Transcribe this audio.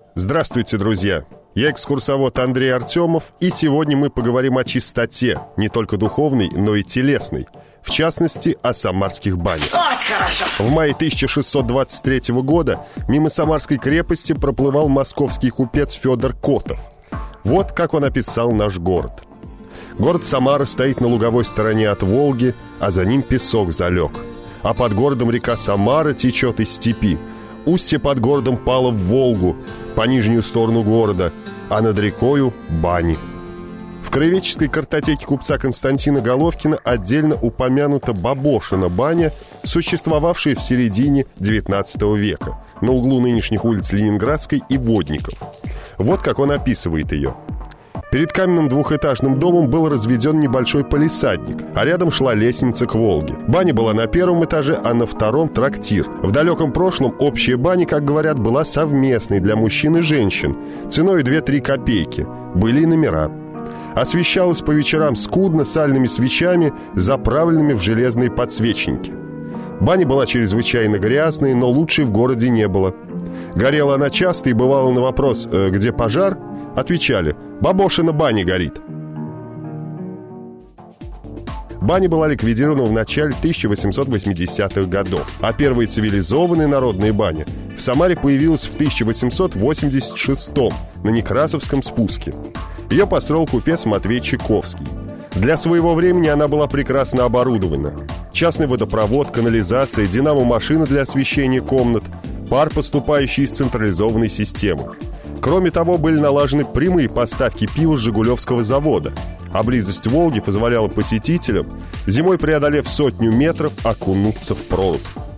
Здравствуйте, друзья! Я экскурсовод Андрей Артемов, и сегодня мы поговорим о чистоте, не только духовной, но и телесной. В частности, о самарских банях. В мае 1623 года мимо Самарской крепости проплывал московский купец Федор Котов. Вот как он описал наш город. Город Самара стоит на луговой стороне от Волги, а за ним песок залег. А под городом река Самара течет из степи. Устье под городом пало в Волгу, по нижнюю сторону города, а над рекою бани. В краеведческой картотеке купца Константина Головкина отдельно упомянута Бабошина баня, существовавшая в середине XIX века, на углу нынешних улиц Ленинградской и Водников. Вот как он описывает ее. Перед каменным двухэтажным домом был разведен небольшой палисадник, а рядом шла лестница к Волге. Баня была на первом этаже, а на втором — трактир. В далеком прошлом общая баня, как говорят, была совместной для мужчин и женщин, ценой 2-3 копейки. Были и номера. Освещалась по вечерам скудно сальными свечами, заправленными в железные подсвечники. Баня была чрезвычайно грязной, но лучшей в городе не было. Горела она часто, и бывало на вопрос «Где пожар?» отвечали: «Бабошина баня горит». Баня была ликвидирована в начале 1880-х годов, а первая цивилизованная народная баня в Самаре появилась в 1886-м на Некрасовском спуске. Ее построил купец Матвей Чайковский. Для своего времени она была прекрасно оборудована. Частный водопровод, канализация, динамо-машина для освещения комнат, пар, поступающий из централизованной системы. Кроме того, были налажены прямые поставки пива с Жигулевского завода, а близость Волги позволяла посетителям, зимой преодолев 100 метров, окунуться в прорубь.